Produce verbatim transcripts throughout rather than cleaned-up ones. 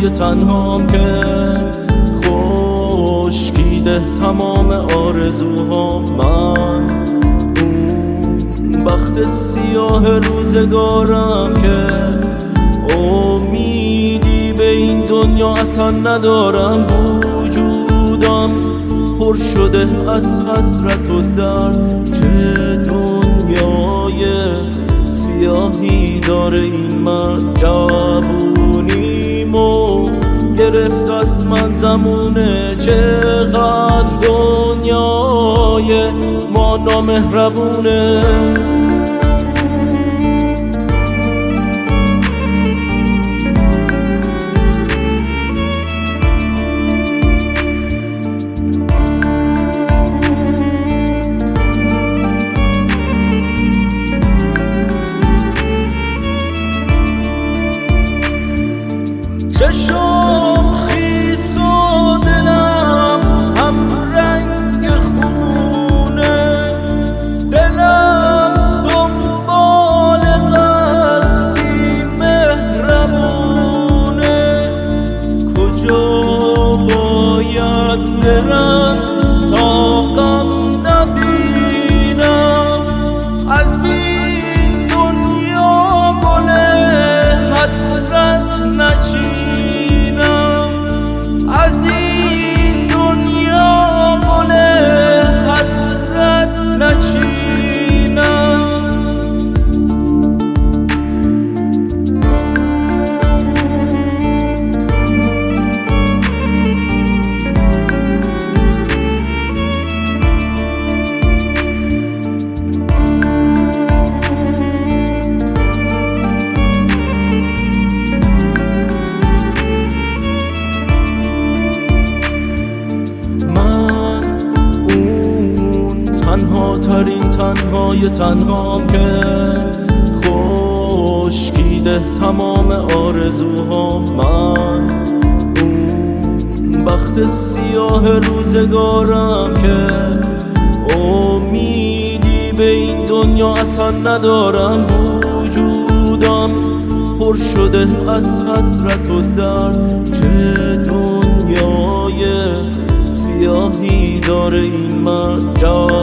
تنهای تنهام که خشکیده تمام آرزوها. من اون بخت سیاه روزگارم که امیدی به این دنیا اصلا ندارم. وجودم پر شده از حسرت و درد. چه دنیای سیاهی داره این مرد. جوونیمو گرفت از من زمونه. چقدر دنیای ما نامهربونه. چشم خیس و دلم هم رنگ خونه. دلم دنبال قلبی مهربونه. کجا باید برم تا غم نبینم؟ از این دنیا گل حسرت نچینم. از این دنیا گل حسرت نچینم. تنها ترین تنهای تنهام که خشکیده تمام آرزوها. من اون بخت سیاه روزگارم که امیدی به این دنیا اصلا ندارم. وجودم پر شده از حسرت و درد. چه دنیای سیاهی داره این مرد.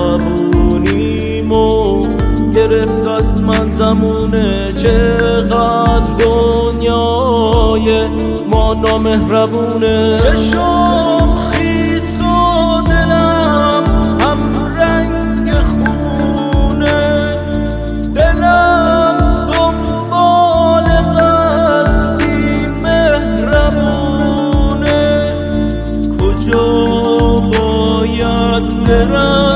جوونیمو گرفت از من زمونه. چقدر دنیای ما نامهربونه. چشم خیس و دلم هم رنگ خونه. دلم دنبال قلبی مهربونه. کجا باید برم